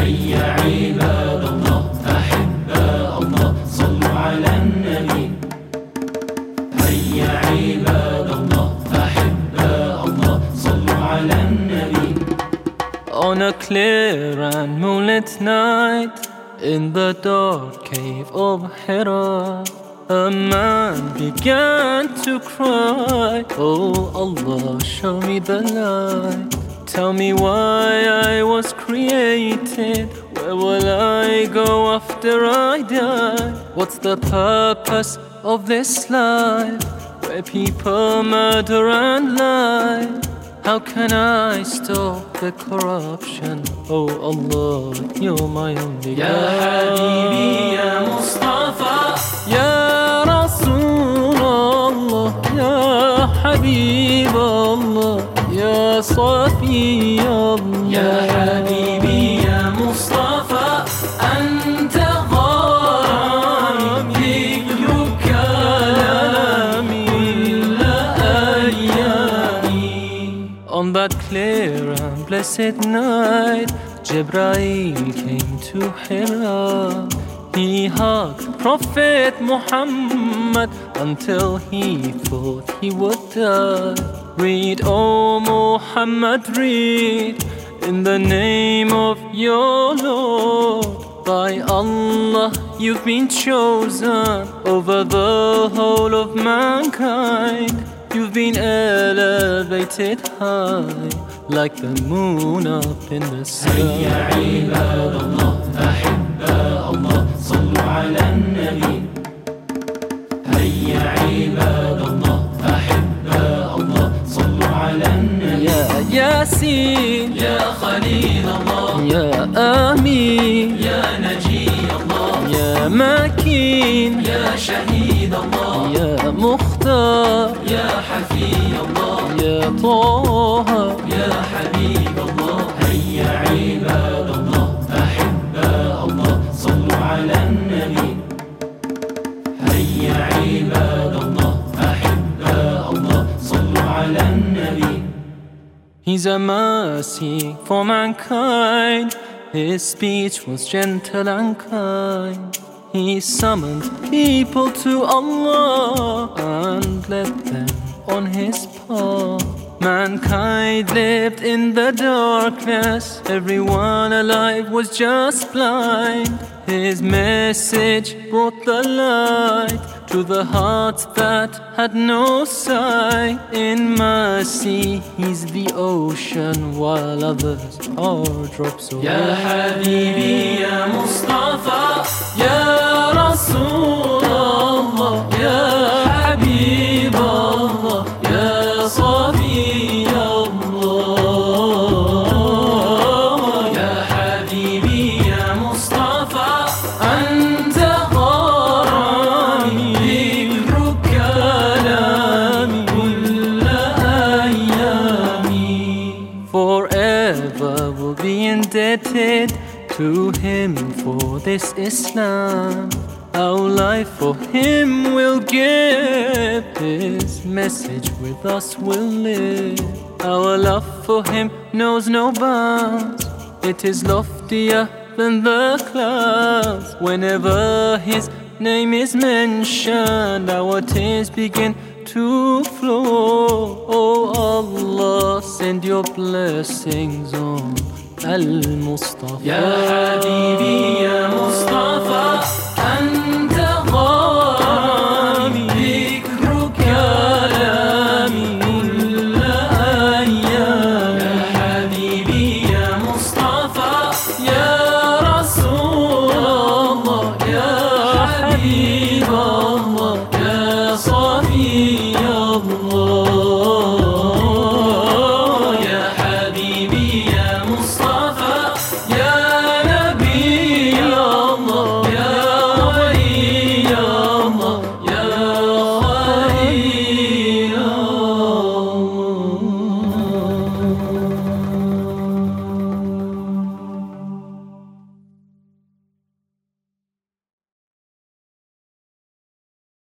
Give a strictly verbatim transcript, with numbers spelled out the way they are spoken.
هيا عباد الله أحباء الله صلوا على النبي. هيا عباد الله أحباء الله صلوا على النبي. On a clear and moonlit night, in the dark cave of Hira, a man began to cry, oh Allah, show me the light. Tell me why I was created. Where will I go after I die? What's the purpose of this life, where people murder and lie? How can I stop the corruption? Oh Allah, you're my only Ya Habibi, Ya Mustafa, Ya Rasulullah, Ya Habib Allah, Ya Safi Allah. Ya Habibi, Ya Mustafa, Anta gharami, dhikru kalami kulla ayyami. On that clear and blessed night, Jibreel came to Hira. He hugged Prophet Muhammad until he thought he would die. Read, O Muhammad, read, in the name of your Lord. By Allah, you've been chosen over the whole of mankind. You've been elevated high, like the moon up in the sky. هيا عباد الله أحباء الله صلوا على النبي. هيا عباد الله أحباء الله صلوا على النبي. يا ياسين يا خليل الله يا آمين يا نجي الله يا مكين يا شهيد الله يا مختار يا حفي الله يا طه يا حبيب الله. هيا عباد الله أحباء الله صلوا على النبي. هيا عباد الله أحباء الله صلوا على النبي. He's a mercy for mankind. His speech was gentle and kind. He summoned people to Allah and led them on his path. Mankind lived in the darkness, everyone alive was just blind. His message brought the light to the hearts that had no sight. In mercy, he's the ocean, while others are drops of Ya Habibi, Ya Mustafa, Ya Rasulullah, Ya Habib Allah, Ya Safi Allah. Ya Habibi, Ya Mustafa, Anta gharami, dhikru kalami kulla ayyami. Forever will be indebted to him for this Islam. Our life for him will give, his message with us will live. Our love for him knows no bounds, it is loftier than the clouds. Whenever his name is mentioned, our tears begin to flow. Oh Allah, send your blessings on Al-Mustafa. Ya Habibi,